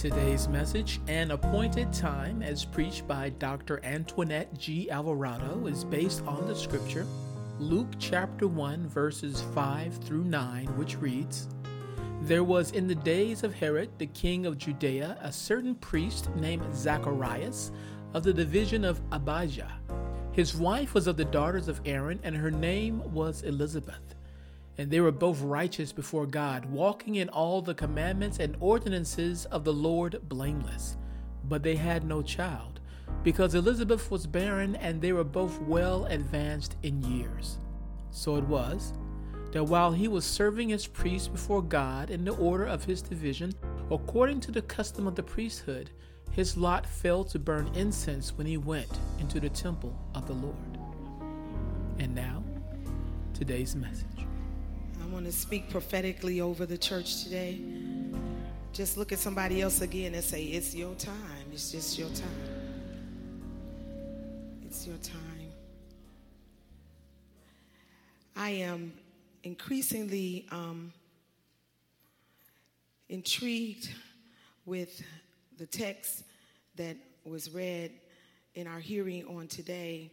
Today's message, An Appointed Time, as preached by Dr. Antoinette G. Alvarado, is based on the scripture, Luke chapter 1, verses 5 through 9, which reads, There was in the days of Herod, the king of Judea, a certain priest named Zacharias of the division of Abijah. His wife was of the daughters of Aaron, and her name was Elizabeth. And they were both righteous before God, walking in all the commandments and ordinances of the Lord blameless. But they had no child, because Elizabeth was barren, and they were both well advanced in years. So it was, that while he was serving as priest before God in the order of his division, according to the custom of the priesthood, his lot fell to burn incense when he went into the temple of the Lord. And now, today's message. I want to speak prophetically over the church today. Just look at somebody else again and say, it's your time. It's just your time. It's your time. I am increasingly intrigued with the text that was read in our hearing on today.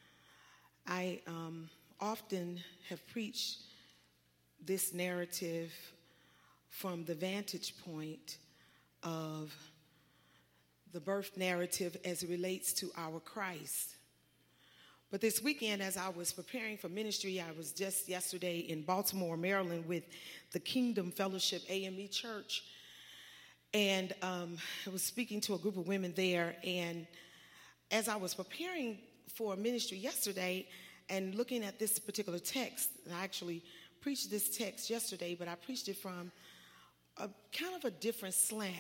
I often have preached this narrative from the vantage point of the birth narrative as it relates to our Christ. But this weekend, as I was preparing for ministry, I was just yesterday in Baltimore, Maryland with the Kingdom Fellowship AME Church. And I was speaking to a group of women there. And as I was preparing for ministry yesterday and looking at this particular text, and I actually preached this text yesterday, but I preached it from a kind of a different slant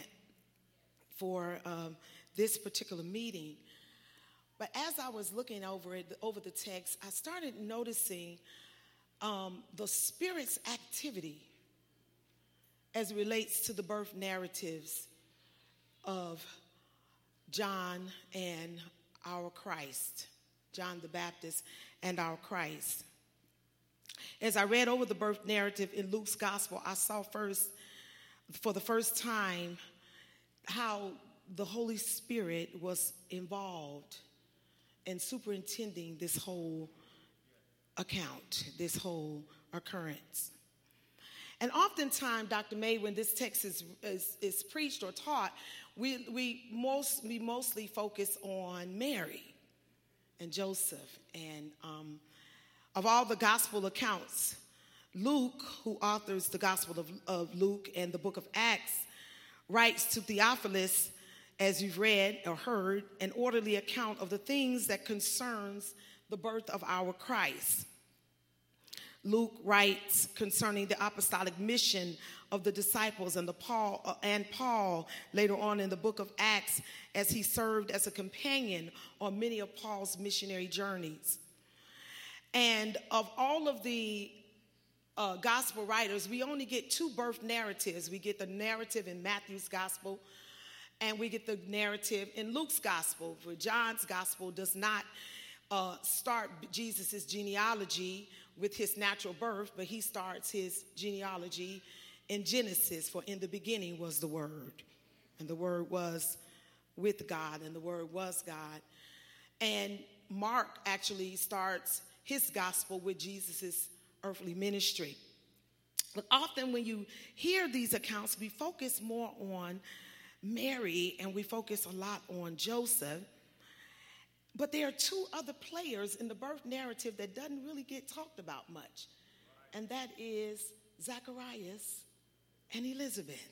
for this particular meeting. But as I was looking over the text, I started noticing the Spirit's activity as it relates to the birth narratives of John and our Christ, John the Baptist and our Christ. As I read over the birth narrative in Luke's gospel, I saw for the first time, how the Holy Spirit was involved in superintending this whole account, this whole occurrence. And oftentimes, Dr. May, when this text is preached or taught, we mostly focus on Mary and Joseph. And of all the gospel accounts, Luke, who authors the Gospel of Luke and the book of Acts, writes to Theophilus, as you've read or heard, an orderly account of the things that concerns the birth of our Christ. Luke writes concerning the apostolic mission of the disciples and Paul later on in the book of Acts, as he served as a companion on many of Paul's missionary journeys. And of all of the gospel writers, we only get two birth narratives. We get the narrative in Matthew's gospel, and we get the narrative in Luke's gospel. For John's gospel does not start Jesus' genealogy with his natural birth, but he starts his genealogy in Genesis. For in the beginning was the Word, and the Word was with God, and the Word was God. And Mark actually starts his gospel with Jesus' earthly ministry. But often when you hear these accounts, we focus more on Mary and we focus a lot on Joseph. But there are two other players in the birth narrative that doesn't really get talked about much. And that is Zacharias and Elizabeth.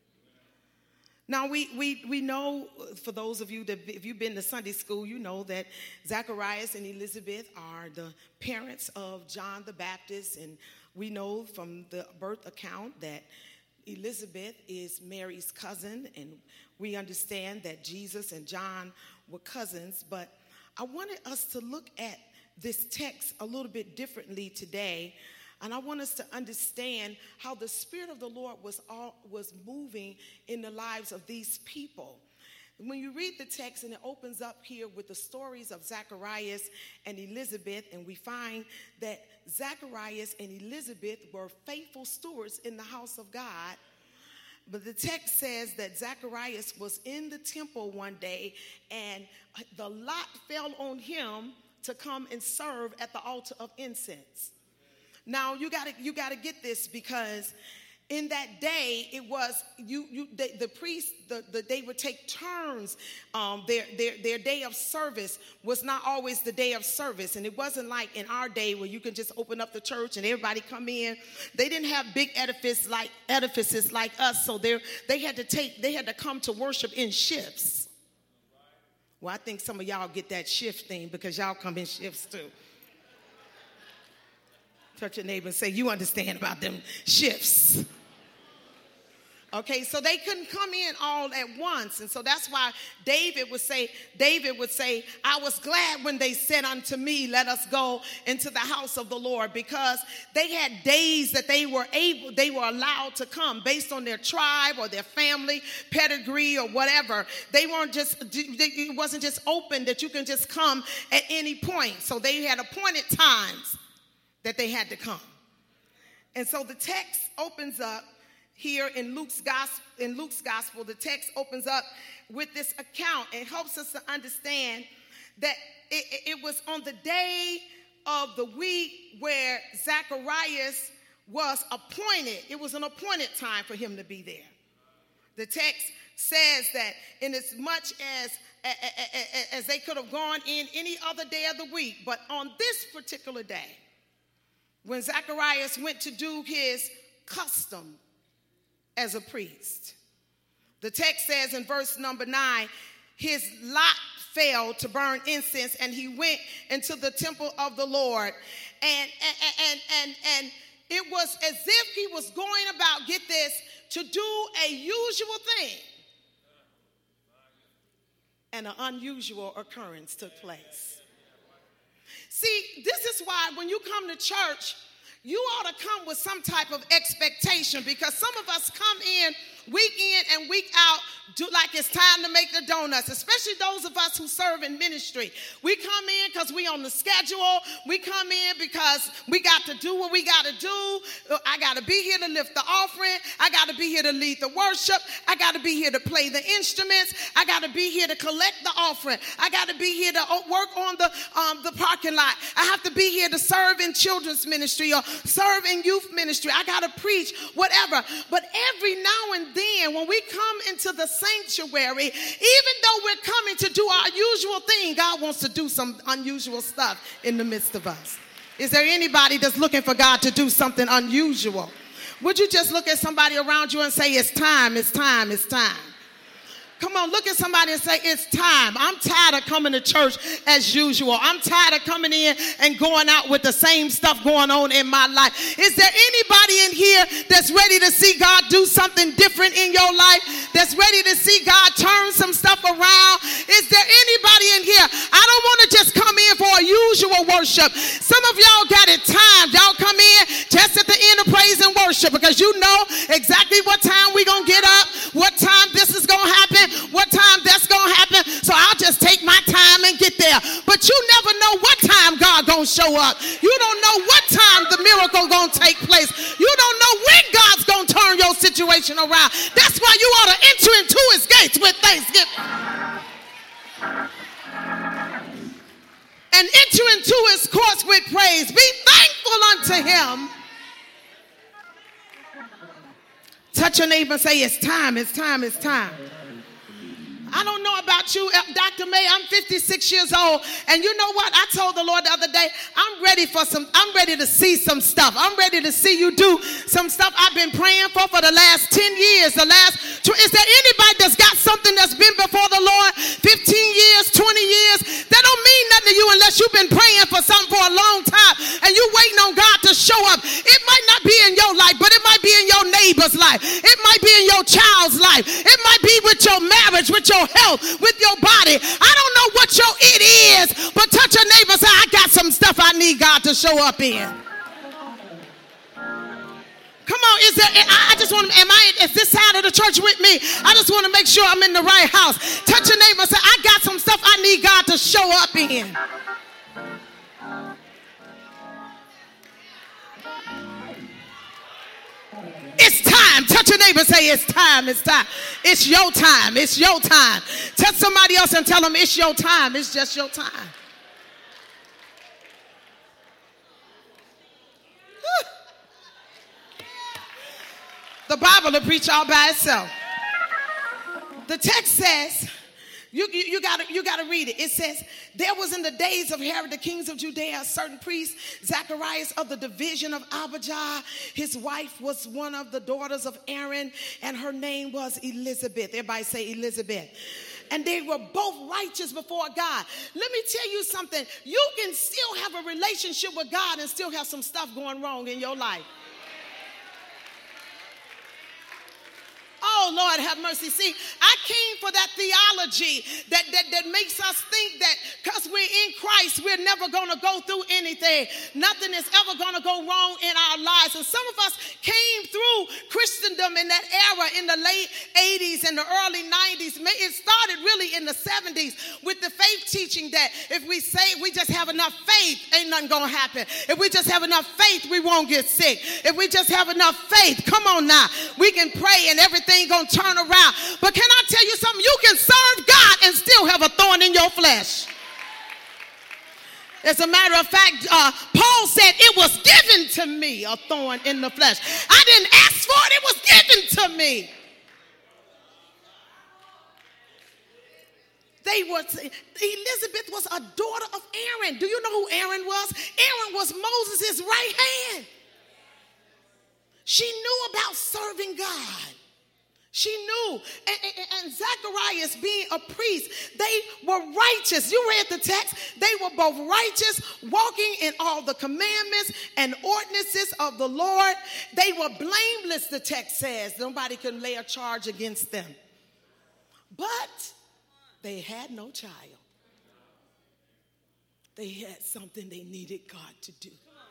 Now, we know, for those of you that, if you've been to Sunday school, you know that Zacharias and Elizabeth are the parents of John the Baptist. And we know from the birth account that Elizabeth is Mary's cousin. And we understand that Jesus and John were cousins. But I wanted us to look at this text a little bit differently today. And I want us to understand how the Spirit of the Lord was moving in the lives of these people. When you read the text, and it opens up here with the stories of Zacharias and Elizabeth, and we find that Zacharias and Elizabeth were faithful stewards in the house of God. But the text says that Zacharias was in the temple one day, and the lot fell on him to come and serve at the altar of incense. Now you gotta get this, because in that day it was the priests they would take turns. Their day of service was not always the day of service, and it wasn't like in our day where you can just open up the church and everybody come in. They didn't have big edifices like us, so they had to come to worship in shifts. Well, I think some of y'all get that shift thing because y'all come in shifts too. Touch your neighbor and say, you understand about them shifts. Okay, so they couldn't come in all at once. And so that's why David would say, I was glad when they said unto me, let us go into the house of the Lord, because they had days that they were allowed to come based on their tribe or their family pedigree or whatever. It wasn't just open that you can just come at any point. So they had appointed times that they had to come. And so the text opens up here in Luke's gospel. The text opens up with this account and helps us to understand that it was on the day of the week where Zacharias was appointed. It was an appointed time for him to be there. The text says that in as much as they could have gone in any other day of the week, but on this particular day, when Zacharias went to do his custom as a priest, the text says in verse number 9, his lot fell to burn incense, and he went into the temple of the Lord. And it was as if he was going about, get this, to do a usual thing. And an unusual occurrence took place. See, this is why when you come to church, you ought to come with some type of expectation, because some of us come in and week out do like it's time to make the donuts, especially those of us who serve in ministry. We come in because we on the schedule. We come in because we got to do what we got to do. I got to be here to lift the offering. I got to be here to lead the worship. I got to be here to play the instruments. I got to be here to collect the offering. I got to be here to work on the parking lot. I have to be here to serve in children's ministry or serve in youth ministry. I got to preach, whatever. But every now and then, when we come into the sanctuary, even though we're coming to do our usual thing, God wants to do some unusual stuff in the midst of us. Is there anybody that's looking for God to do something unusual? Would you just look at somebody around you and say, it's time, it's time, it's time? Come on, look at somebody and say, it's time. I'm tired of coming to church as usual. I'm tired of coming in and going out with the same stuff going on in my life. Is there anybody in here that's ready to see God do something different in your life? That's ready to see God turn some stuff around? Is there anybody in here? I don't want to just come in for a usual worship. Some of y'all got it timed. Y'all come in just at the end of praise and worship because you know exactly what time we're going to get up, what time this is going to happen, what time that's going to happen. So I'll just take my time and get there. But you never know what time God going to show up. You don't know what time the miracle going to take place. You don't know when God's going to turn your situation around. That's why you ought to enter into his gates with thanksgiving and enter into his courts with praise. Be thankful unto him. Touch your neighbor and say, it's time, it's time, it's time. I don't know about you, Dr. May, I'm 56 years old, and you know what? I told the Lord the other day, I'm ready to see some stuff. I'm ready to see you do some stuff I've been praying for the last 10 years. Is there anybody that's got something that's been before the Lord 15 years, 20 years? That don't mean nothing to you unless you've been praying for something for a long time, and you waiting on God to show up. It might not be in your life, but it might be in your neighbor's life. It might be in your child's life. It might be with your marriage, with your health, with your body. I don't know what your it is, but touch your neighbor and say, I got some stuff I need God to show up in. Come on, is this side of the church with me? I just want to make sure I'm in the right house. Touch your neighbor and say, I got some stuff I need God to show up in. It's time. Touch your neighbor and say, it's time, it's time. It's your time, it's your time. Touch somebody else and tell them it's your time, it's just your time. The Bible will preach all by itself. The text says, you gotta read it. It says, there was in the days of Herod, the kings of Judea, a certain priest, Zacharias of the division of Abijah. His wife was one of the daughters of Aaron, and her name was Elizabeth. Everybody say Elizabeth. And they were both righteous before God. Let me tell you something. You can still have a relationship with God and still have some stuff going wrong in your life. Oh, Lord, have mercy. See, I came for that theology that makes us think that because we're in Christ, we're never going to go through anything. Nothing is ever going to go wrong in our lives. And some of us came through Christendom in that era in the late 80s and the early 90s. It started really in the 70s with the faith teaching that if we say we just have enough faith, ain't nothing going to happen. If we just have enough faith, we won't get sick. If we just have enough faith, come on now, we can pray and everything gonna turn around. But can I tell you something? You can serve God and still have a thorn in your flesh. As a matter of fact, Paul said, it was given to me, a thorn in the flesh. I didn't ask for it, it was given to me. Elizabeth was a daughter of Aaron. Do you know who Aaron was? Aaron was Moses' right hand. She knew about serving God. She knew. And Zacharias being a priest, they were righteous. You read the text. They were both righteous, walking in all the commandments and ordinances of the Lord. They were blameless, the text says. Nobody can lay a charge against them. But they had no child. They had something they needed God to do.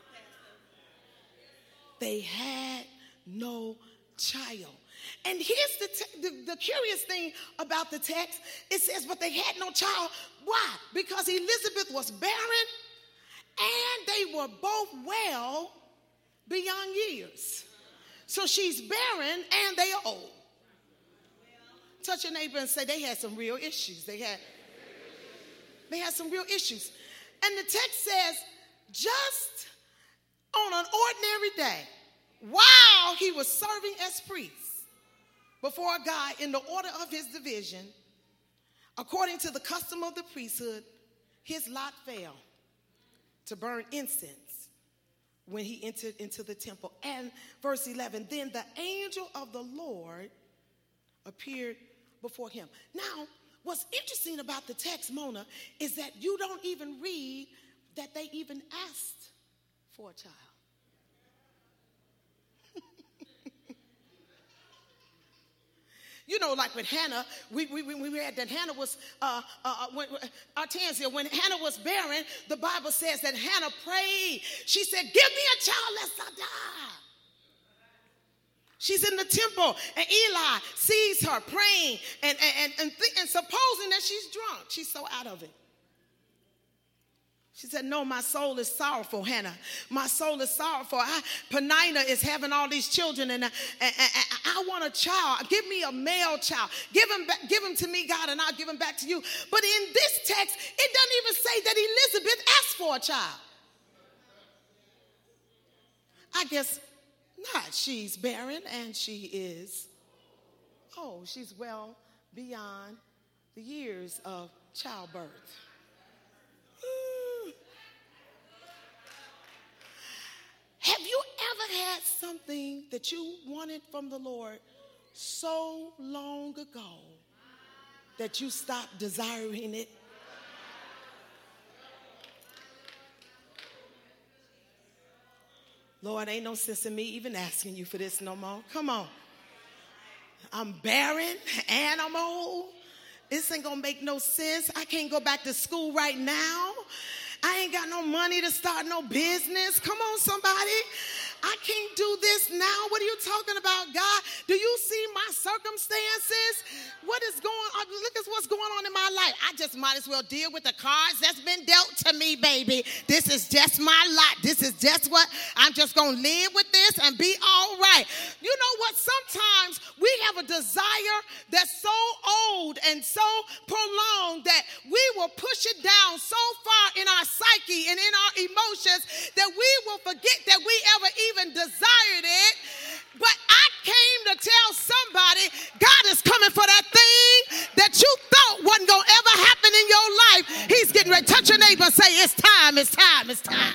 They had no child. And here's the curious thing about the text. It says, but they had no child. Why? Because Elizabeth was barren and they were both well beyond years. So she's barren and they are old. Touch your neighbor and say they had some real issues. They had some real issues. And the text says, just on an ordinary day, while he was serving as priest before God in the order of his division, according to the custom of the priesthood, his lot fell to burn incense when he entered into the temple. And verse 11, then the angel of the Lord appeared before him. Now, what's interesting about the text, Mona, is that you don't even read that they even asked for a child. You know, like with Hannah, we read that Hannah was, when Hannah was barren, the Bible says that Hannah prayed. She said, give me a child lest I die. She's in the temple, and Eli sees her praying and supposing that she's drunk. She's so out of it. She said, no, my soul is sorrowful, Hannah. My soul is sorrowful. Penina is having all these children, and I want a child. Give me a male child. Give him to me, God, and I'll give him back to you. But in this text, it doesn't even say that Elizabeth asked for a child. I guess not. She's barren, and she is, she's well beyond the years of childbirth. Have you ever had something that you wanted from the Lord so long ago that you stopped desiring it? Lord, ain't no sense in me even asking you for this no more. Come on. I'm barren and I'm old. This ain't gonna make no sense. I can't go back to school right now. I ain't got no money to start no business. Come on, somebody. I can't do this now. What are you talking about, God? Do you see my circumstances? What is going on? Look at what's going on in my life. I just might as well deal with the cards that's been dealt to me, baby. This is just my lot. This is just what I'm just going to live with this and be all right. it's time, it's time, it's time.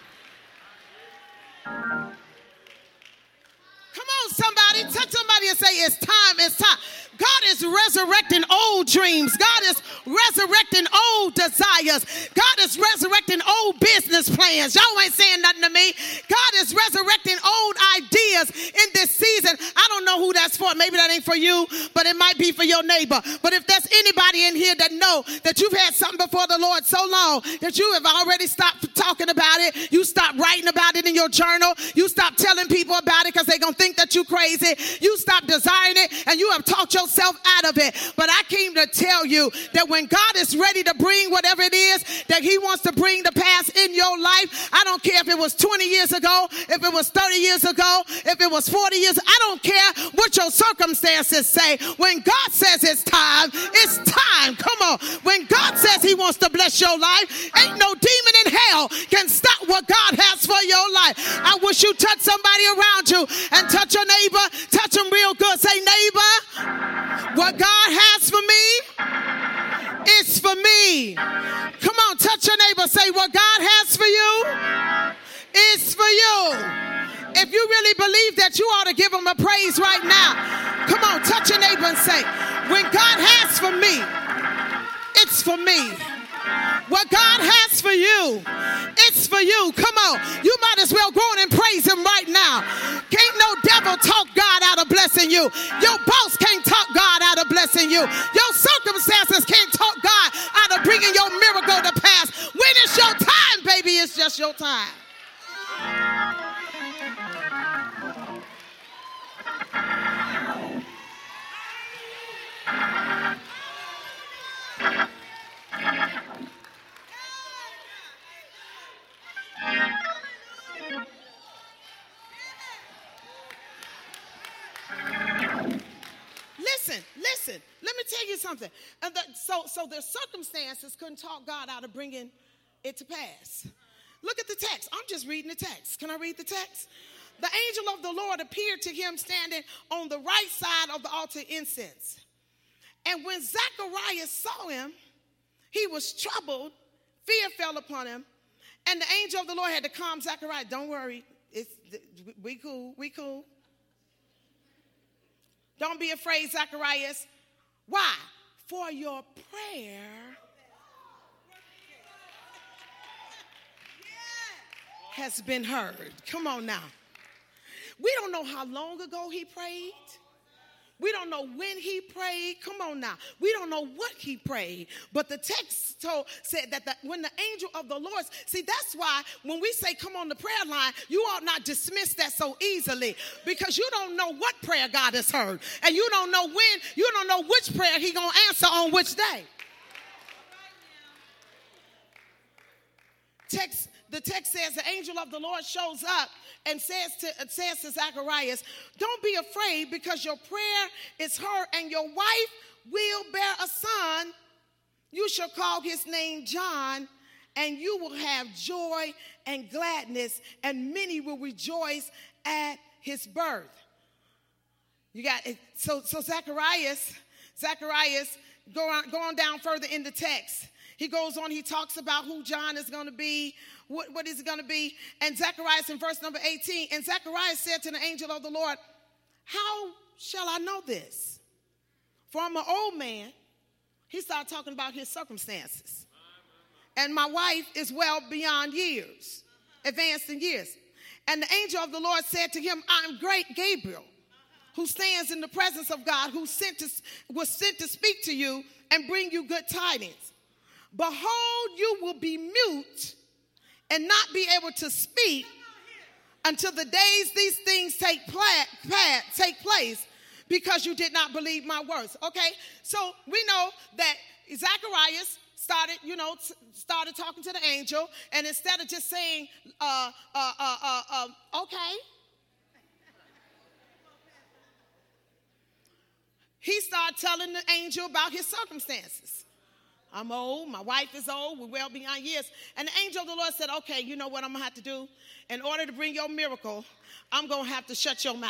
Come on, somebody. Touch somebody and say, it's time, it's time. God is resurrecting old dreams. God is resurrecting old desires. God is resurrecting old business plans. Y'all ain't saying nothing to me. God is resurrecting old ideas in this season. I don't know who that's for. Maybe that ain't for you, but it might be for your neighbor. But if there's anybody in here that know that you've had something before the Lord so long that you have already stopped talking about it, you stopped writing about it in your journal, you stopped telling people about it because they're going to think that you're crazy, you stopped desiring it, and you have talked yourself out of it. But I came to tell you that when God is ready to bring whatever it is that he wants to bring to pass in your life, I don't care if it was 20 years ago, if it was 30 years ago, if it was 40 years, I don't care what your circumstances say. When God says it's time, it's time. Come on. When God says he wants to bless your life, ain't no demon in hell can stop what God has for your life. I wish you touch somebody around you and touch your neighbor, touch them real good. Say, neighbor, what God has for me, it's for me. Come on, touch your neighbor. Say, what God has for you, it's for you. If you really believe that, you ought to give him a praise right now. Come on, touch your neighbor and say, when God has for me, it's for me. What God has for you, it's for you. Come on. You might as well go on and praise him right now. Can't no devil talk God out of blessing you. Your boss can't talk God out of blessing you. Your circumstances can't talk God out of bringing your miracle to pass. When it's your time, baby, it's just your time. Listen, let me tell you something. So the circumstances couldn't talk God out of bringing it to pass. Look at the text. I'm just reading the text. Can I read the text? The angel of the Lord appeared to him standing on the right side of the altar of incense. And when Zacharias saw him, he was troubled. Fear fell upon him. And the angel of the Lord had to calm Zacharias. Don't worry. We cool. Don't be afraid, Zacharias. Why? For your prayer has been heard. Come on now. We don't know how long ago he prayed. We don't know when he prayed. Come on now. We don't know what he prayed. But the text said that when the angel of the Lord, see, that's why when we say come on the prayer line, you ought not dismiss that so easily, because you don't know what prayer God has heard. And you don't know when, you don't know which prayer he going to answer on which day. The text says the angel of the Lord shows up and says to Zacharias, don't be afraid, because your prayer is heard and your wife will bear a son. You shall call his name John, and you will have joy and gladness, and many will rejoice at his birth. You got it. So Zacharias, go on down further in the text. He goes on, he talks about who John is going to be, what is it going to be. And Zacharias in verse number 18, and Zacharias said to the angel of the Lord, how shall I know this? For I'm an old man. He started talking about his circumstances. And my wife is well beyond years, advanced in years. And the angel of the Lord said to him, I'm great Gabriel, who stands in the presence of God, who was sent to speak to you and bring you good tidings. Behold, you will be mute and not be able to speak until the days these things take place, because you did not believe my words. Okay, so we know that Zacharias started talking to the angel, and instead of just saying, okay, he started telling the angel about his circumstances. I'm old, my wife is old, we're well beyond years. And the angel of the Lord said, okay, you know what I'm going to have to do? In order to bring your miracle, I'm going to have to shut your mouth.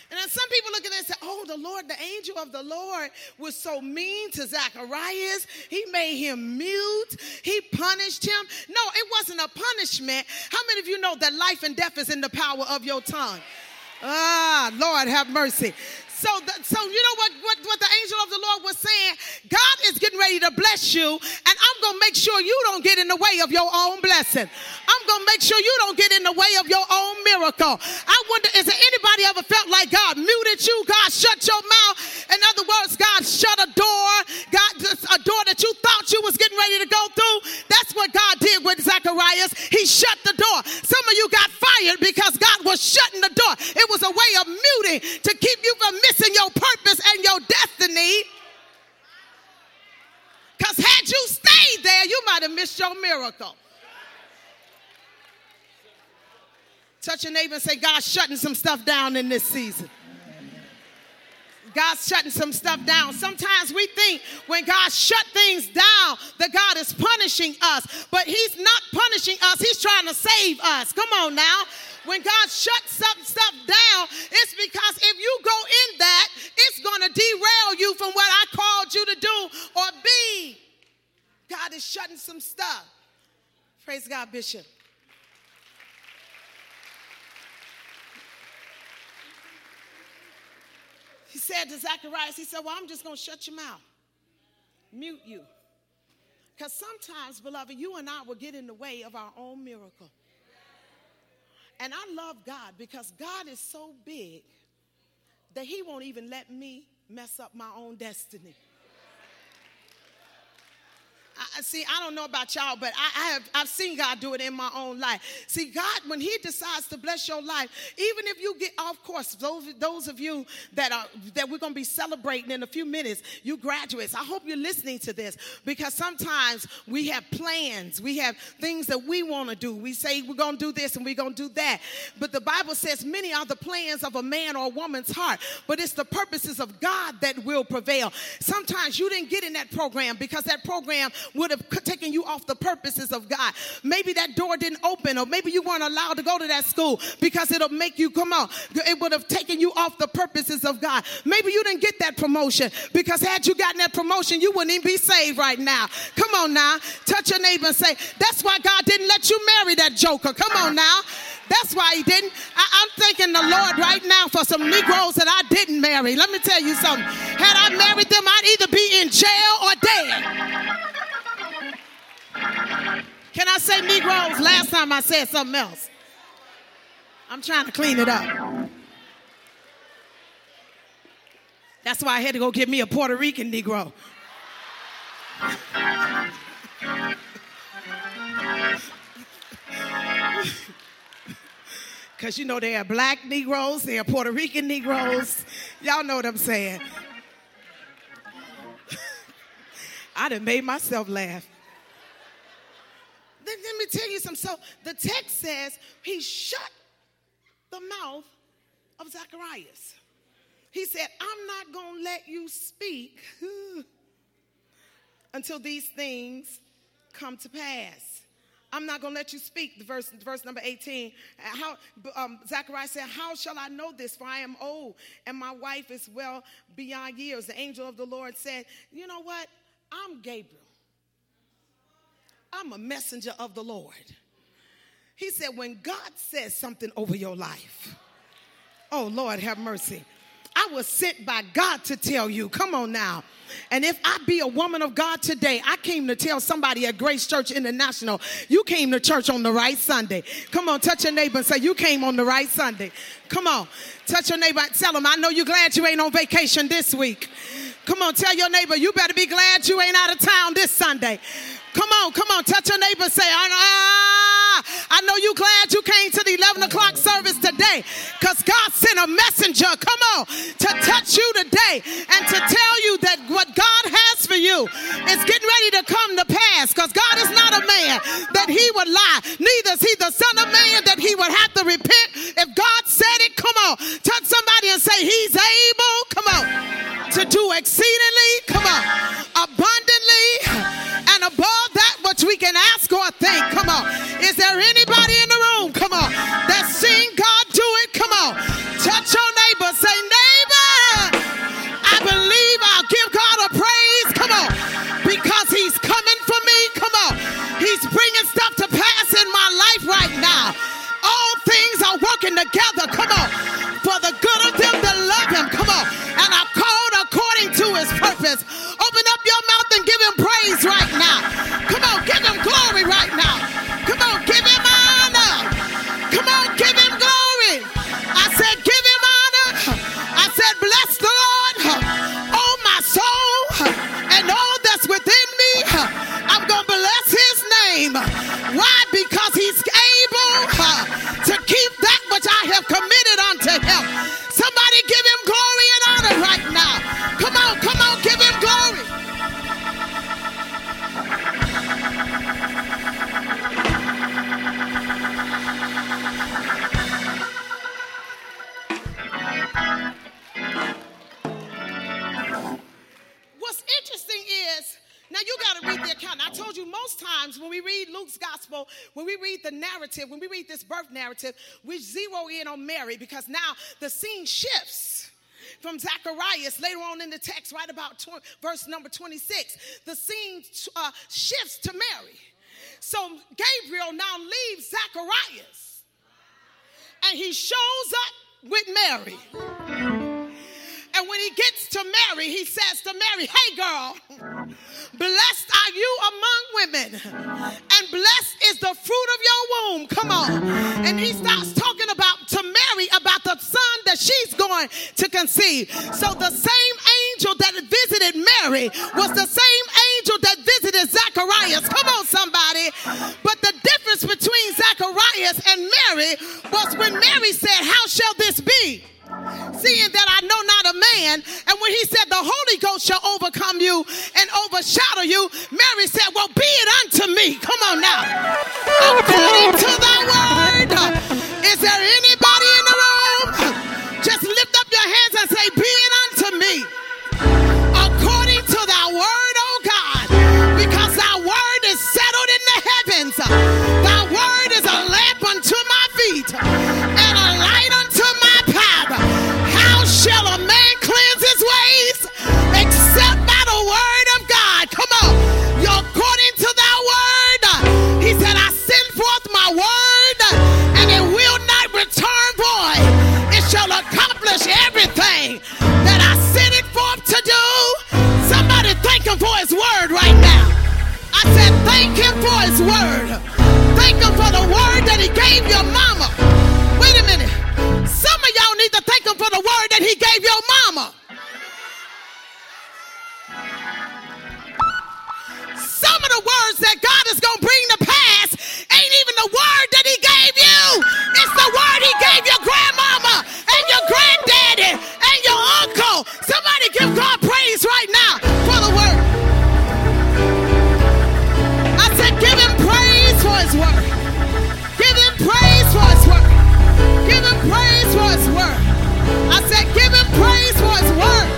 And then some people look at it and say, oh, the angel of the Lord was so mean to Zacharias. He made him mute. He punished him. No, it wasn't a punishment. How many of you know that life and death is in the power of your tongue? Ah, Lord, have mercy. So you know what the angel of the Lord was saying? God is getting ready to bless you, and I'm going to make sure you don't get in the way of your own blessing. I'm going to make sure you don't get in the way of your own miracle. I wonder, is there anybody ever felt like God muted you? God shut your mouth? In other words, God shut a door. A door that you thought you was getting ready to go through. That's what God did with Zacharias. He shut the door. Some of you got fired because God was shutting the door. It was a way of muting to keep you from missing your purpose and your destiny. Because had you stayed there, you might have missed your miracle. Touch your neighbor and say, God's shutting some stuff down in this season. God's shutting some stuff down. Sometimes we think when God shut things down that God is punishing us. But he's not punishing us. He's trying to save us. Come on now. When God shuts some stuff down, it's because if you go in that, it's going to derail you from what I called you to do or be. God is shutting some stuff. Praise God, Bishop. He said to Zacharias, he said, well, I'm just going to shut your mouth, mute you. Because sometimes, beloved, you and I will get in the way of our own miracle. And I love God because God is so big that he won't even let me mess up my own destiny. I don't know about y'all, but I've seen God do it in my own life. See, God, when he decides to bless your life, even if you get off course, those of you that we're going to be celebrating in a few minutes, you graduates, I hope you're listening to this, because sometimes we have plans. We have things that we want to do. We say we're going to do this and we're going to do that. But the Bible says many are the plans of a man or a woman's heart, but it's the purposes of God that will prevail. Sometimes you didn't get in that program because that program would have taken you off the purposes of God. Maybe that door didn't open, or maybe you weren't allowed to go to that school because it'll make you, come on, it would have taken you off the purposes of God. Maybe you didn't get that promotion because had you gotten that promotion, you wouldn't even be saved right now. Come on now, touch your neighbor and say, that's why God didn't let you marry that joker. Come on now. That's why he didn't. I'm thanking the Lord right now for some Negroes that I didn't marry. Let me tell you something. Had I married them, I'd either be in jail or dead. Can I say Negroes? Last time I said something else. I'm trying to clean it up. That's why I had to go get me a Puerto Rican Negro. Because you know there are black Negroes, there are Puerto Rican Negroes. Y'all know what I'm saying. I done made myself laugh. Let me tell you something. So the text says he shut the mouth of Zacharias. He said, I'm not going to let you speak until these things come to pass. I'm not going to let you speak. Verse number 18. Zacharias said, how shall I know this? For I am old and my wife is well beyond years. The angel of the Lord said, you know what? I'm Gabriel. I'm a messenger of the Lord. He said, when God says something over your life, oh, Lord, have mercy. I was sent by God to tell you. Come on now. And if I be a woman of God today, I came to tell somebody at Grace Church International, you came to church on the right Sunday. Come on, touch your neighbor and say, you came on the right Sunday. Come on, touch your neighbor and tell them, I know you're glad you ain't on vacation this week. Come on, tell your neighbor, you better be glad you ain't out of town this Sunday. Come on, touch your neighbor and say, I know you glad you came to the 11 o'clock service today because God sent a messenger, come on, to touch you today and to tell you that what God has for you is getting ready to come to pass, because God is not a man that he would lie, neither is he the son of man that he would have to repent. If God said it, come on, touch somebody and say he's able, come on, to do exceedingly, come on, abundantly and above that which we can ask or think. Come on. Is there anybody in the room, come on, that's seen God do it? Come on. Touch your neighbor, say Why? Because he's able to keep that which I have committed unto him. Somebody give him glory and honor right now. Come on, give him glory. What's interesting is, now you got to read the account. I told you most times when we read Luke's gospel, when we read the narrative, when we read this birth narrative, we zero in on Mary because now the scene shifts from Zacharias later on in the text, right about verse number 26. The scene shifts to Mary. So Gabriel now leaves Zacharias and he shows up with Mary. And when he gets to Mary, he says to Mary, hey girl, blessed are you among women, and blessed is the fruit of your womb. Come on. And he starts talking to Mary about the son that she's going to conceive. So the same angel that visited Mary was the same angel that visited Zacharias. Come on, somebody. But the difference between Zacharias and Mary was when Mary said, how shall this be? Seeing that I know not a man. And when he said the Holy Ghost shall overcome you and overshadow you, Mary said, well, be it unto me. Come on now. According to thy word. Is there anybody in the room? Just lift up your hands and say, be it unto me. According to thy word, oh God, because thy word is settled in the heavens. Thy word is a lamp unto my feet and a light unto my path. How shall a man cleanse his ways except by the word of God? Come on. You're according to thy word. He said, I send forth my word and it will not return void. It shall accomplish everything that I sent it forth to do. Somebody thank him for his word right now. I said, thank him for his word. Thank him for the word that he gave your mama. Wait a minute. Some of y'all need to thank him for the word that he gave your mama. Some of the words that God is going to bring to pass ain't even the word that he gave you. It's the word he gave your grandmama and your granddaddy and your uncle. Somebody give God praise right now for the word. I said give him praise for his word. Give him praise for his word. Give him praise for his word. I said give him praise for his word.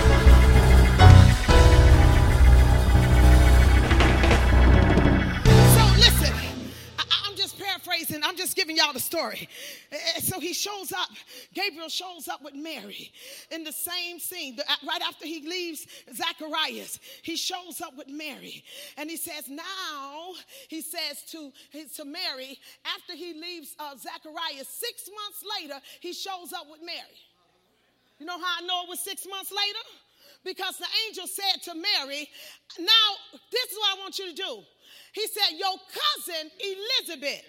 So listen, I'm just paraphrasing. I'm just giving y'all the story. So he shows up, Gabriel shows up with Mary in the same scene. Right after he leaves Zacharias, he shows up with Mary. And he says, now, he says to Mary, after he leaves Zacharias, 6 months later, he shows up with Mary. You know how I know it was 6 months later? Because the angel said to Mary, now, this is what I want you to do. He said, your cousin Elizabeth.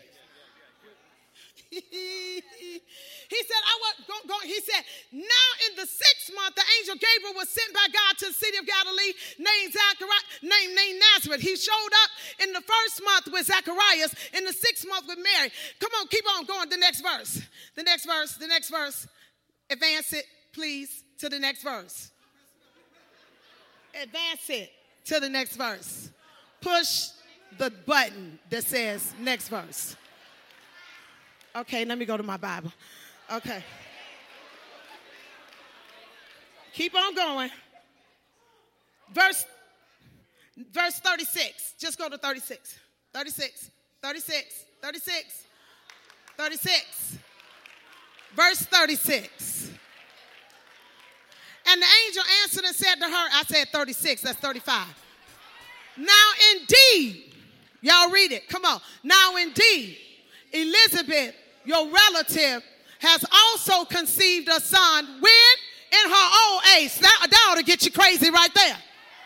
He said, he said, now in the 6th month, the angel Gabriel was sent by God to the city of Galilee named Nazareth. He showed up in the 1st month with Zacharias, in the 6th month with Mary. Come on, keep on going. The next verse. The next verse. Advance it, please, to the next verse. Advance it to the next verse. Push the button that says next verse. Okay, let me go to my Bible. Okay. Keep on going. Verse 36. Just go to 36. 36. Verse 36. And the angel answered and said to her, I said 36, that's 35. Now indeed, y'all read it, come on. Now indeed, Elizabeth, your relative, has also conceived a son when? In her old age. That ought to get you crazy right there.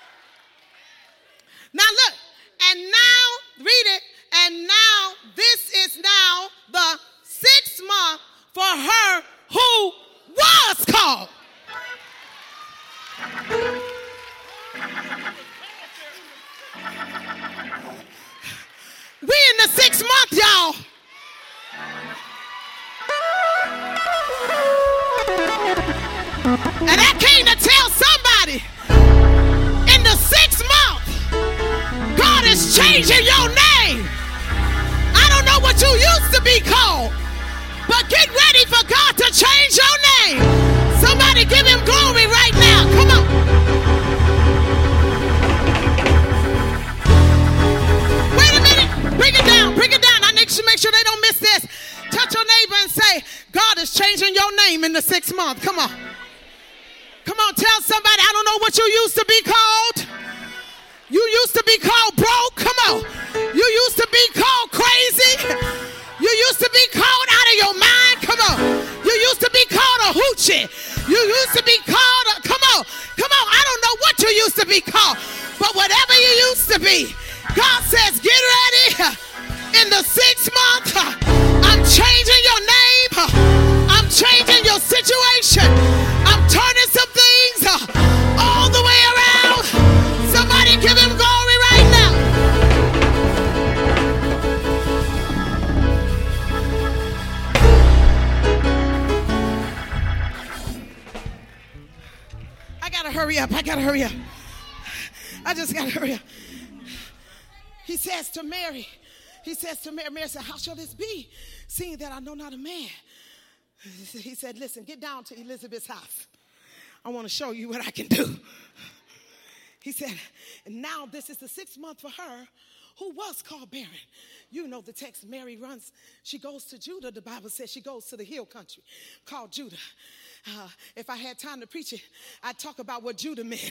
Now look, and now, read it, and now this is now the 6th month for her who was called. We in the 6th And I came to tell somebody in the 6th month, God is changing your name. I don't know what you used to be called, but get ready for God to change your name. Somebody give him glory right now. Come on. Wait a minute. Bring it down. Bring it down. I need to make sure they don't miss this. Touch your neighbor and say, God is changing your name in the 6th month. Come on. Come on, tell somebody, I don't know what you used to be called. You used to be called broke. Come on. You used to be called crazy. You used to be called out of your mind. Come on. You used to be called a hoochie. You used to be called a, come on. I don't know what you used to be called, but whatever you used to be, God says, get ready. In the 6th month, I'm changing your name. I'm changing your situation. I'm turning some things all the way around. Somebody give him glory right now. I gotta hurry up. I just gotta hurry up. He says to Mary, Mary said, how shall this be, seeing that I know not a man? He said, listen, get down to Elizabeth's house. I want to show you what I can do. He said, and now this is the 6th month for her who was called barren. You know the text, Mary runs, she goes to Judah. The Bible says she goes to the hill country called Judah. If I had time to preach it, I'd talk about what Judah meant.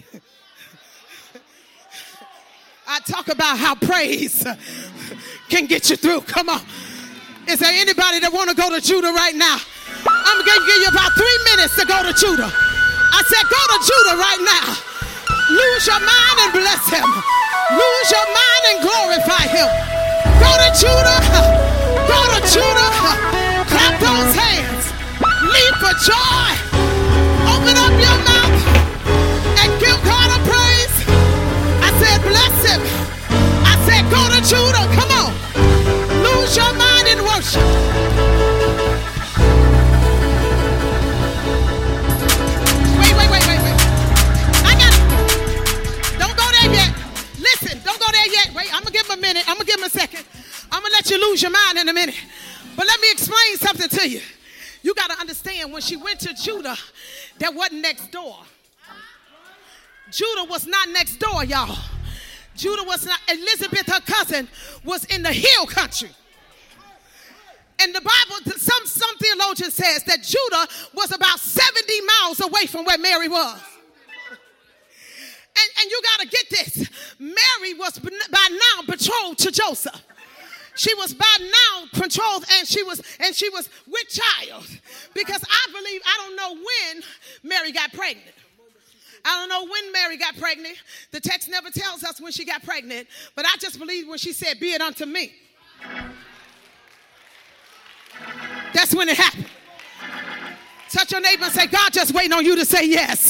I talk about how praise can get you through. Come on. Is there anybody that want to go to Judah right now? I'm going to give you about 3 minutes to go to Judah. I said, go to Judah right now. Lose your mind and bless him. Lose your mind and glorify him. Go to Judah. Go to Judah. Clap those hands. Leap for joy. Open up your mouth and give God a praise. I said, bless him. I said, go to Judah. Come on. Lose your mind in worship. Wait. I got it. Don't go there yet. Listen, don't go there yet. Wait, I'm going to give him a minute. I'm going to give him a second. I'm going to let you lose your mind in a minute. But let me explain something to you. You got to understand, when she went to Judah, that wasn't next door. Judah was not next door, y'all. Judah was not. Elizabeth, her cousin, was in the hill country. And the Bible, some theologian says that Judah was about 70 miles away from where Mary was. And you got to get this. Mary was by now betrothed to Joseph. She was by now betrothed, and she was with child. Because I don't know when Mary got pregnant. I don't know when Mary got pregnant. The text never tells us when she got pregnant. But I just believe when she said, be it unto me. That's when it happened. Touch your neighbor and say, God just waiting on you to say yes.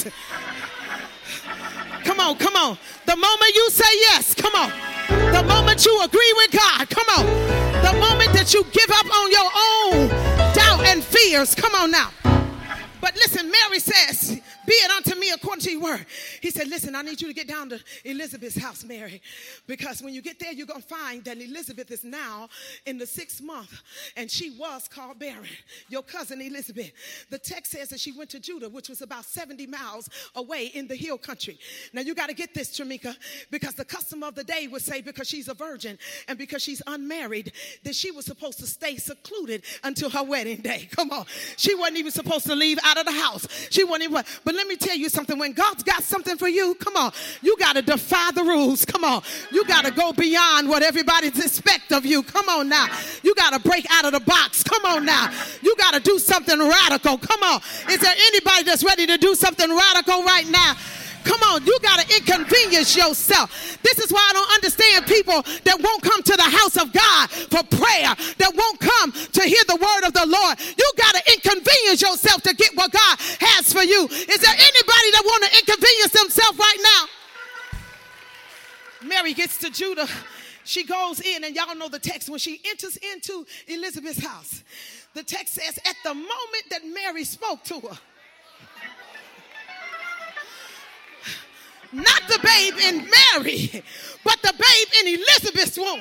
Come on. The moment you say yes, come on. The moment you agree with God, come on. The moment that you give up on your own doubt and fears, come on now. But listen, Mary says, be it unto me according to your word. He said, listen, I need you to get down to Elizabeth's house, Mary, because when you get there, you're going to find that Elizabeth is now in the 6th month, and she was called barren, your cousin Elizabeth. The text says that she went to Judah, which was about 70 miles away in the hill country. Now, you got to get this, Tramika, because the custom of the day would say, because she's a virgin and because she's unmarried, that she was supposed to stay secluded until her wedding day. Come on. She wasn't even supposed to leave out of the house. She wasn't even, but let me tell you something. When God's got something for you, come on, you got to defy the rules. Come on. You got to go beyond what everybody's expect of you. Come on now. You got to break out of the box. Come on now. You got to do something radical. Come on. Is there anybody that's ready to do something radical right now? Come on, you got to inconvenience yourself. This is why I don't understand people that won't come to the house of God for prayer, that won't come to hear the word of the Lord. You got to inconvenience yourself to get what God has for you. Is there anybody that want to inconvenience themselves right now? Mary gets to Judah. She goes in, and y'all know the text. When she enters into Elizabeth's house, the text says, at the moment that Mary spoke to her, Not the babe in Mary, but the babe in Elizabeth's womb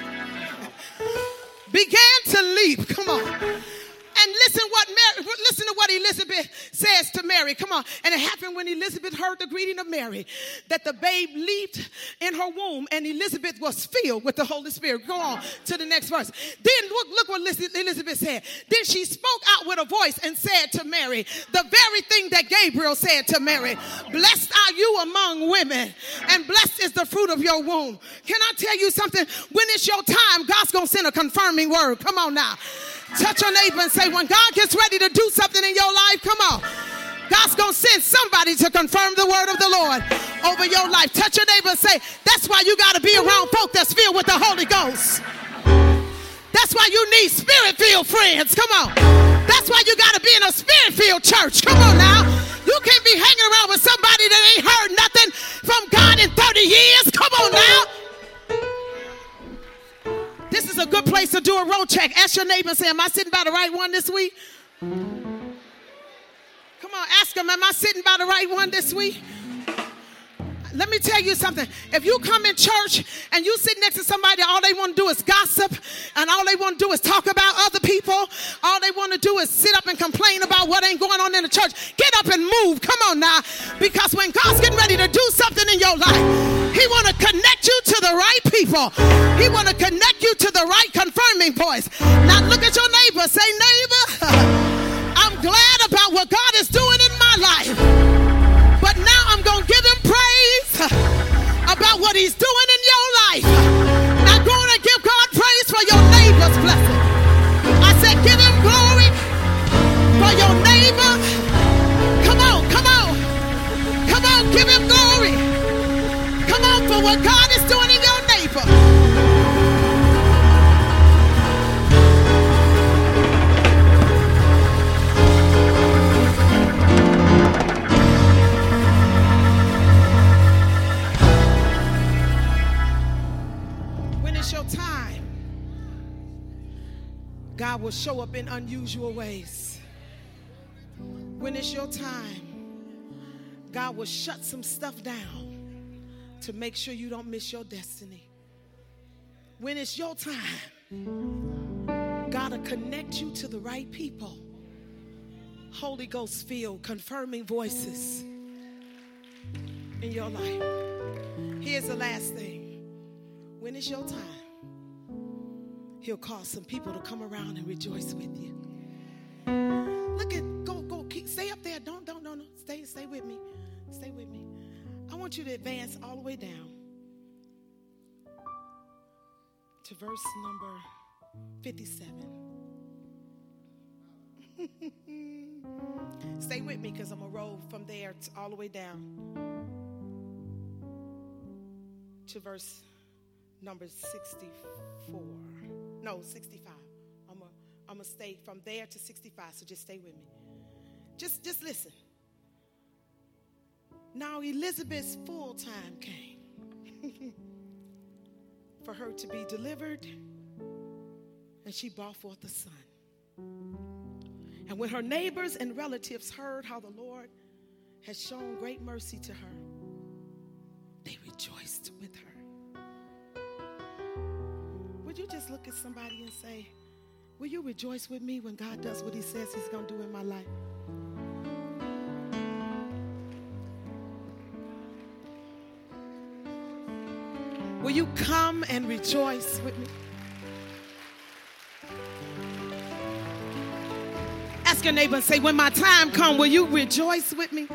began to leap. Come on. And listen to what Elizabeth says to Mary. Come on. And it happened when Elizabeth heard the greeting of Mary that the babe leaped in her womb and Elizabeth was filled with the Holy Spirit. Go on to the next verse. Then look what Elizabeth said. Then she spoke out with a voice and said to Mary the very thing that Gabriel said to Mary. Blessed are you among women and blessed is the fruit of your womb. Can I tell you something? When it's your time, God's going to send a confirming word. Come on now. Touch your neighbor and say, when God gets ready to do something in your life, come on. God's going to send somebody to confirm the word of the Lord over your life. Touch your neighbor and say, that's why you got to be around folk that's filled with the Holy Ghost. That's why you need spirit-filled friends. Come on. That's why you got to be in a spirit-filled church. Come on now. You can't be hanging around with somebody that ain't heard nothing from God in 30 years. Come on now. This is a good place to do a road check. Ask your neighbor and say, am I sitting by the right one this week? Come on, ask them, am I sitting by the right one this week? Let me tell you something. If you come in church and you sit next to somebody, all they want to do is gossip, and all they want to do is talk about other people. All they want to do is sit up and complain about what ain't going on in the church. Get up and move. Come on now. Because when God's getting ready to do something in your life, he want to connect you to the right people. He want to connect you to the right confirming voice. Now look at your neighbor. Say, neighbor, I'm glad about what God is doing in my life. But now I'm going to give him praise about what he's doing in your life. Now go on and give God praise for your neighbor's blessing. I said give him glory for your neighbor. Come on, come on. Come on, give him glory. Come on for what God is doing in your neighbor. Your time, God will show up in unusual ways. When it's your time, God will shut some stuff down to make sure you don't miss your destiny. When it's your time, God will connect you to the right people. Holy Ghost filled, confirming voices in your life. Here's the last thing. When it's your time, he'll cause some people to come around and rejoice with you. Look at, go, stay up there. Don't, stay with me. Stay with me. I want you to advance all the way down to verse number 57. Stay with me because I'm going to roll from there all the way down to verse number 64. No, 65. I'm going to stay from there to 65, so just stay with me. Just listen. Now Elizabeth's full time came for her to be delivered, and she brought forth a son. And when her neighbors and relatives heard how the Lord had shown great mercy to her, they rejoiced with her. Would you just look at somebody and say, will you rejoice with me when God does what he says he's going to do in my life? Will you come and rejoice with me? Ask your neighbor and say, when my time comes, will you rejoice with me?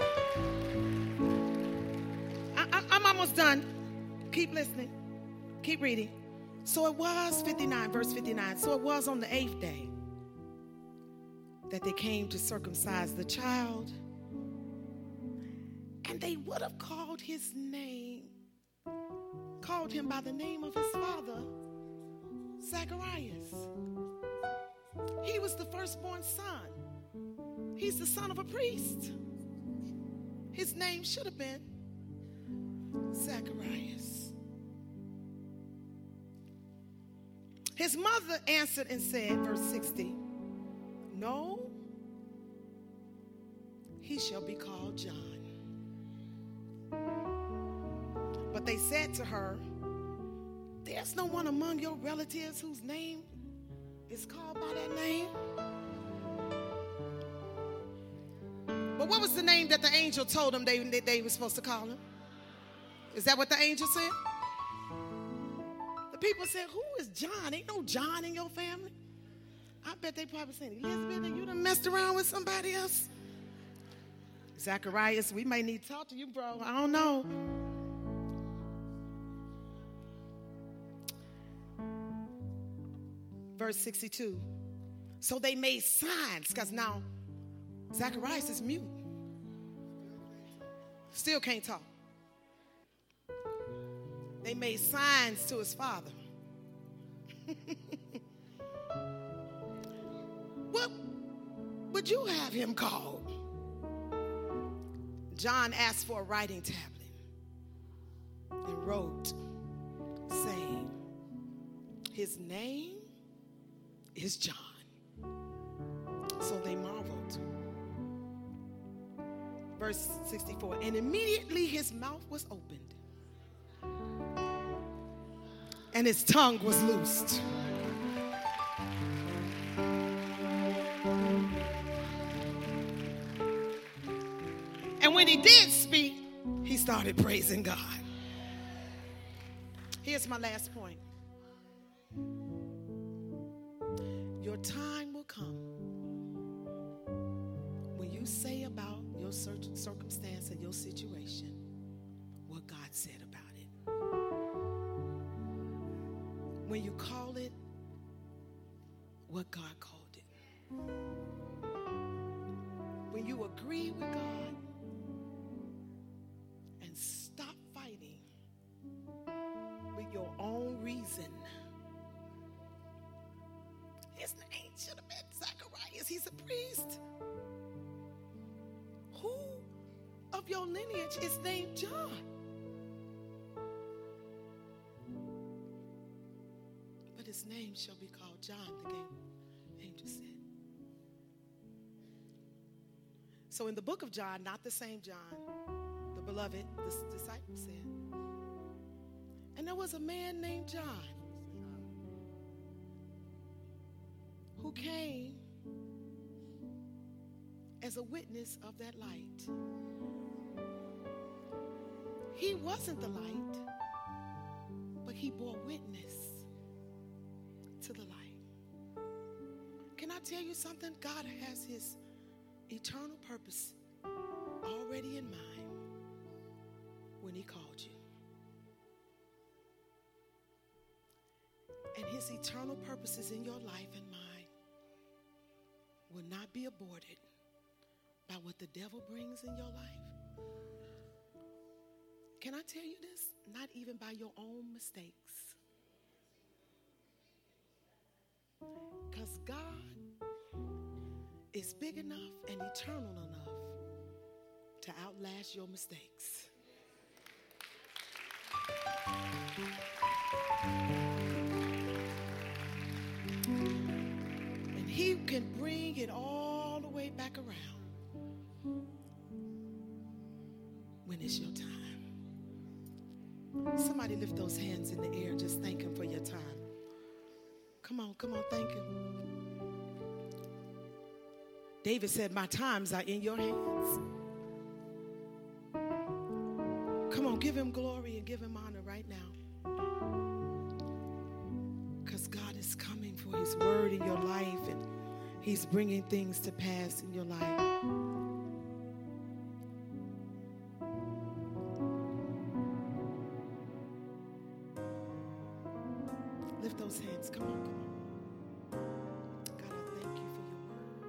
I'm almost done. Keep listening. Keep reading. So it was 59, verse 59. So it was on the 8th day that they came to circumcise the child. And they would have called his name, called him by the name of his father, Zacharias. He was the firstborn son. He's the son of a priest. His name should have been Zacharias. His mother answered and said, verse 60, no, he shall be called John. But they said to her, there's no one among your relatives whose name is called by that name. But what was the name that the angel told them they were supposed to call him? Is that what the angel said? The people said, who is John? Ain't no John in your family. I bet they probably said, Elizabeth, you done messed around with somebody else? Zacharias, we may need to talk to you, bro. I don't know. Verse 62. So they made signs, because now Zacharias is mute. Still can't talk. They made signs to his father. What would you have him called? John asked for a writing tablet and wrote, saying, his name is John. So they marveled. Verse 64, and immediately his mouth was opened and his tongue was loosed. And when he did speak, he started praising God. Here's my last point. Your time will come when you say about your circumstance and your situation what God said about it. When you call it what God called it. When you agree with God and stop fighting with your own reason. His name should have been Zacharias. He's a priest. Who of your lineage is named John? But his name shall be called John, the angel said. So in the book of John, not the same John, the beloved, the disciple said, and there was a man named John who came as a witness of that light. He wasn't the light, but he bore witness to the light. Can I tell you something? God has his eternal purpose already in mind when he called you. And his eternal purposes in your life and mine will not be aborted by what the devil brings in your life. Can I tell you this? Not even by your own mistakes. Because God is big enough and eternal enough to outlast your mistakes. And he can bring it all the way back around when it's your time. Somebody lift those hands in the air. Just thank him for your time. Come on, thank him. David said, my times are in your hands. Come on, give him glory and give him honor right now. Because God is coming for his word in your life, and he's bringing things to pass in your life. Lift those hands. Come on. God, I thank you for your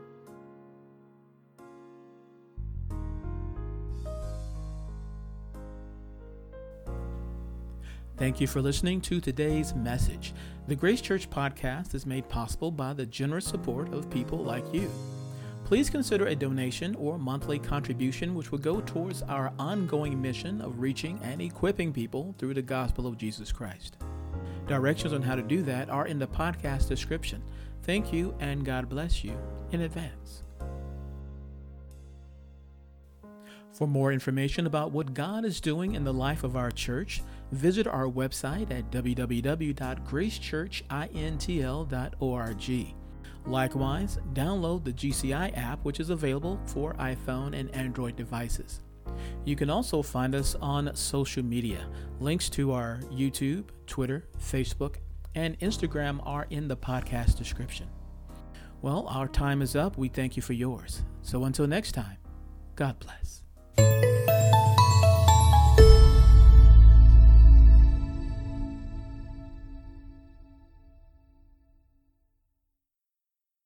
word. Thank you for listening to today's message. The Grace Church podcast is made possible by the generous support of people like you. Please consider a donation or monthly contribution, which will go towards our ongoing mission of reaching and equipping people through the gospel of Jesus Christ. Directions on how to do that are in the podcast description. Thank you, and God bless you in advance. For more information about what God is doing in the life of our church, visit our website at www.gracechurchintl.org. Likewise, download the GCI app, which is available for iPhone and Android devices. You can also find us on social media. Links to our YouTube, Twitter, Facebook, and Instagram are in the podcast description. Well, our time is up. We thank you for yours. So until next time, God bless.